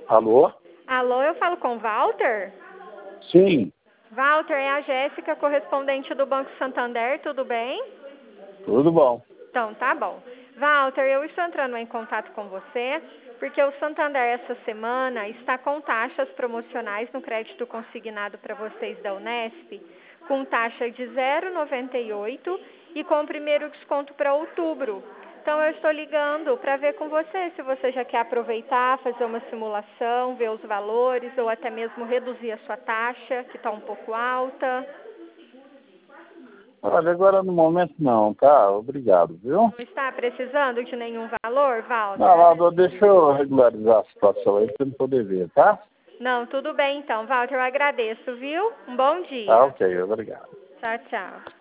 Alô? Alô, eu falo com o Walter? Sim, Walter, é a Jéssica, correspondente do Banco Santander, tudo bem? tudo bom. Então, tá bom. Walter, eu estou entrando em contato com você porque o Santander essa semana está com taxas promocionais no crédito consignado para vocês da Unesp, com taxa de 0,98 e com o primeiro desconto para outubro. Então, eu estou ligando para ver com você se você já quer aproveitar, fazer uma simulação, ver os valores ou até mesmo reduzir a sua taxa, que está um pouco alta. Olha, agora no momento não, tá? Obrigado, viu? Não está precisando de nenhum valor, Walter? Não, Aldo, deixa eu regularizar a situação aí para eu poder ver, tá? Não, tudo bem então, Walter, eu agradeço, viu? Um bom Tá, dia. ok, obrigado. Tchau, tchau.